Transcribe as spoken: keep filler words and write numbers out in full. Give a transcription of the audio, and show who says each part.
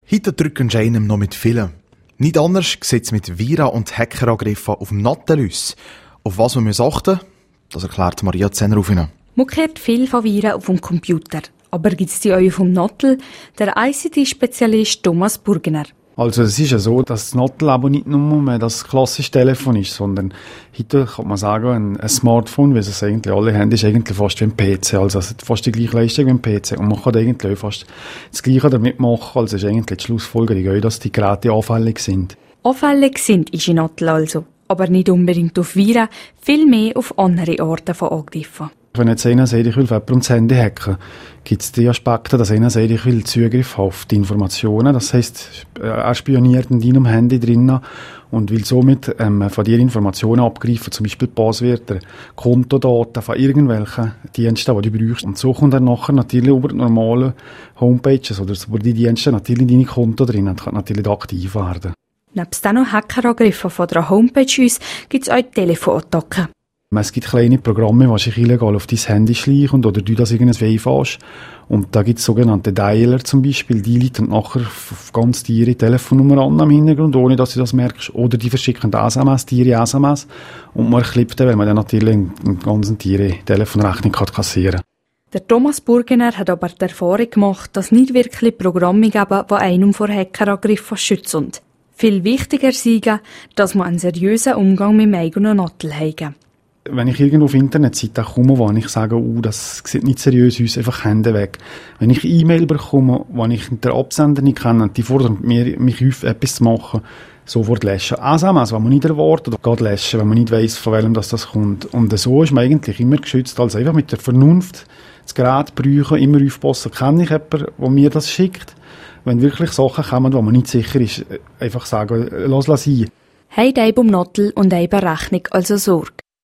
Speaker 1: Heute drücken sie einem noch mit vielen. Nicht anders sieht es mit Viren und Hackerangriffen auf dem Nattelus. Auf was wir müssen achten, das erklärt Maria Zenner auf Ihnen.
Speaker 2: Man hört viel von Viren auf dem Computer. Aber gibt es die auch vom Nattel? Der I C T-Spezialist Thomas Burgener.
Speaker 3: Also es ist ja so, dass das Nattel aber nicht nur mehr das klassische Telefon ist, sondern heute kann man sagen, ein, ein Smartphone, wie es eigentlich alle haben, ist eigentlich fast wie ein P C, also es hat fast die gleiche Leistung wie ein P C und man kann eigentlich auch fast das Gleiche damit machen, also es ist eigentlich die Schlussfolgerung, dass die Geräte anfällig sind.
Speaker 2: Anfällig sind ist ein Nattel also, aber nicht unbedingt auf Viren, vielmehr auf andere Arten von Angriffen.
Speaker 3: Wenn jetzt einer sagt, ich will jemanden ums Handy hacken, gibt es die Aspekte, dass einer sagt, ich will Zugriff auf die Informationen. Das heisst, er spioniert in deinem Handy drinnen und will somit ähm, von dir Informationen abgreifen, zum Beispiel Passwörter, Kontodaten von irgendwelchen Diensten, die du brauchst. Und so kommt er nachher natürlich über die normalen Homepages oder über die Dienste natürlich in deine Konto drin und kann natürlich aktiv werden.
Speaker 2: Nebst auch noch Hackerangriffen von der Homepage uns gibt es auch Telefonattacken.
Speaker 3: Es gibt kleine Programme, die sich illegal auf dein Handy schleichen oder du das irgendwas wegfährst. Und da gibt es sogenannte Dialer zum Beispiel, die leiten nachher auf ganz die ihre Telefonnummer an am Hintergrund, ohne dass du das merkst. Oder die verschicken S M S, die ihre S M S. Und man klippt dann, weil man dann natürlich einen ganzen ihre Telefonrechnung kassieren kann.
Speaker 2: Der Thomas Burgener hat aber die Erfahrung gemacht, dass nicht wirklich Programme geben, die einen vor Hackerangriffen schützen. Viel wichtiger sei, dass man einen seriösen Umgang mit dem eigenen Nattel hat.
Speaker 3: Wenn ich irgendwo auf Internetseite komme, wo ich sage, oh, das sieht nicht seriös aus, einfach Hände weg. Wenn ich E-Mail bekomme, wo ich den Absender nicht kenne und die fordern mir, mich auf, etwas zu machen, sofort löschen. S M S, wenn man nicht erwartet, oder geht löschen, wenn man nicht weiss, von welchem das, das kommt. Und so ist man eigentlich immer geschützt, also einfach mit der Vernunft das Gerät brauchen, immer aufpassen, kenne ich jemanden, der mir das schickt. Wenn wirklich Sachen kommen, wo man nicht sicher ist, einfach sagen, lass es sein.
Speaker 2: Habt eben um Nattel und eben Rechnung also Sorge.